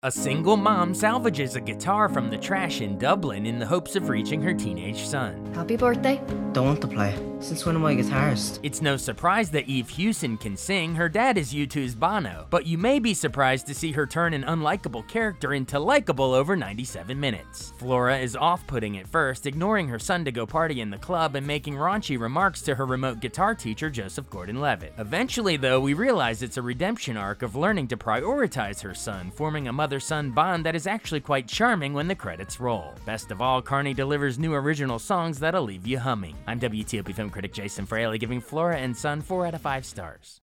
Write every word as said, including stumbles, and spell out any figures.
A single mom salvages a guitar from the trash in Dublin in the hopes of reaching her teenage son. Happy birthday. Don't want to play. Since when am I a guitarist? It's no surprise that Eve Hewson can sing. Her dad is U two's Bono, but you may be surprised to see her turn an unlikable character into likable over ninety-seven minutes. Flora is off-putting at first, ignoring her son to go party in the club and making raunchy remarks to her remote guitar teacher Joseph Gordon-Levitt. Eventually though, we realize it's a redemption arc of learning to prioritize her son, forming a mother-son bond that is actually quite charming when the credits roll. Best of all, Carney delivers new original songs that'll leave you humming. I'm W T O P film critic Jason Fraley, giving Flora and Son four out of five stars.